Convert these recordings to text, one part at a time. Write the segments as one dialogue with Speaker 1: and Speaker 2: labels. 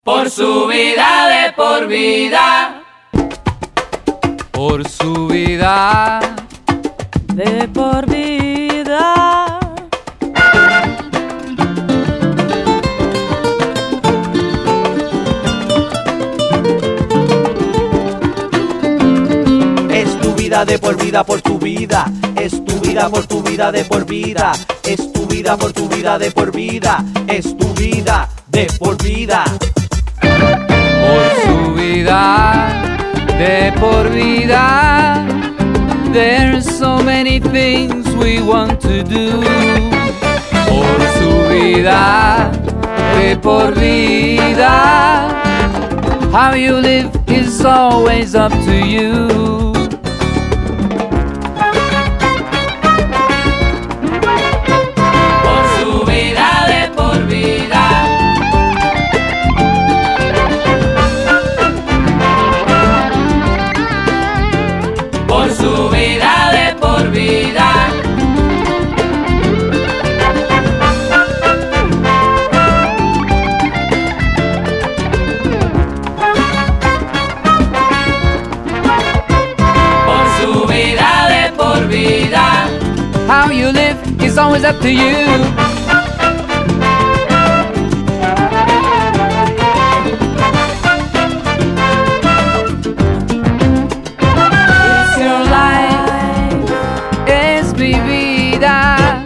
Speaker 1: Por su vida de por vida.
Speaker 2: Por su vida
Speaker 3: de por vida.
Speaker 4: Es tu vida de por vida por tu vida. Es tu vida por tu vida de por vida. Es tu vida por tu vida de por vida. Es tu vida de por vida.
Speaker 2: por su vida de por vida. There's so many things we want to do. Por su vida de por vida. How you live is always up to you. How you live is always up to you. It's your life, es mi vida.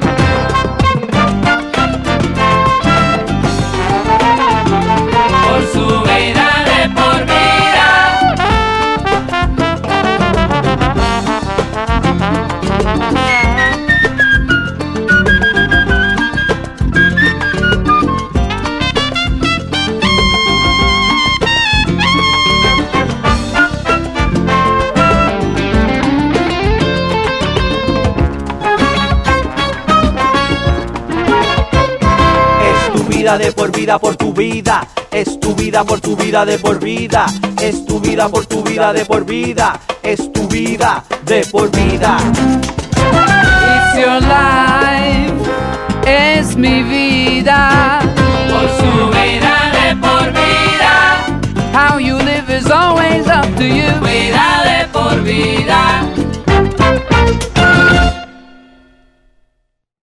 Speaker 1: Por su vida de por vida.
Speaker 4: De por vida por tu vida. Es tu vida por tu vida de por vida. Es tu vida por tu vida de por vida. Es tu vida de por vida.
Speaker 2: It's your life, es mi vida.
Speaker 1: Por su vida.